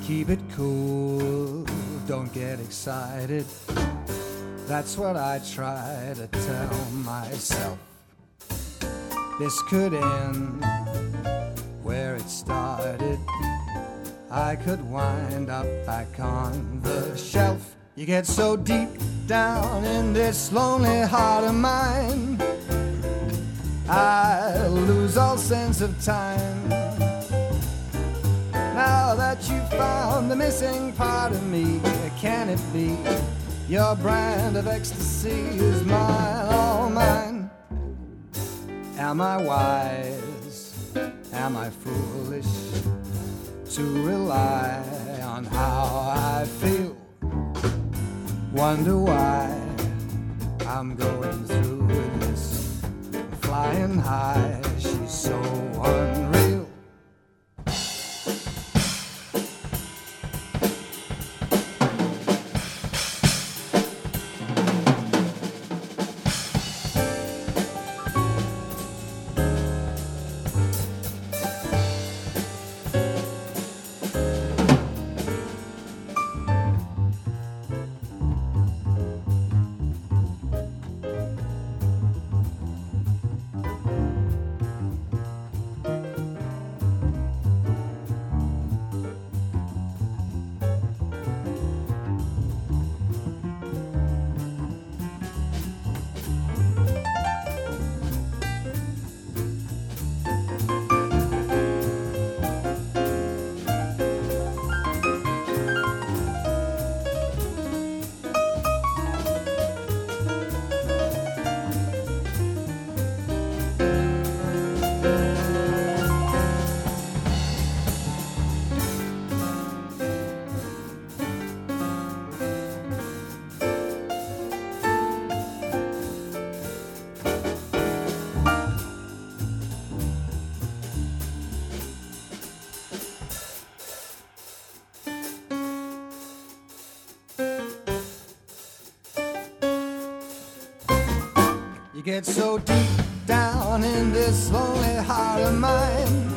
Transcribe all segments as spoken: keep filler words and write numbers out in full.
Keep it cool, don't get excited. That's what I try to tell myself. This could end where it started. I could wind up back on the shelf. You get so deep down in this lonely heart of mine, I lose all sense of time. Now that you found the missing part of me, can it be your brand of ecstasy is mine, all mine? Am I wise? Am I foolish to rely on how I feel? Wonder why I'm going through this, flying high, she's so unreal. You get so deep down in this lonely heart of mine,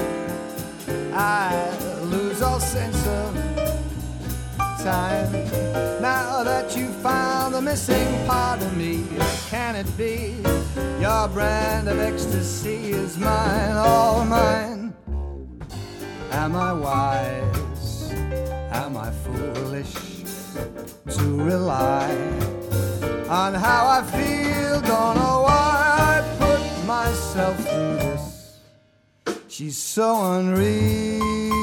I lose all sense of time. Now that you found the missing part of me, can it be your brand of ecstasy is mine, all mine? Am I wise? Am I foolish to rely on how I feel? Don't know why I put myself through this. She's so unreal.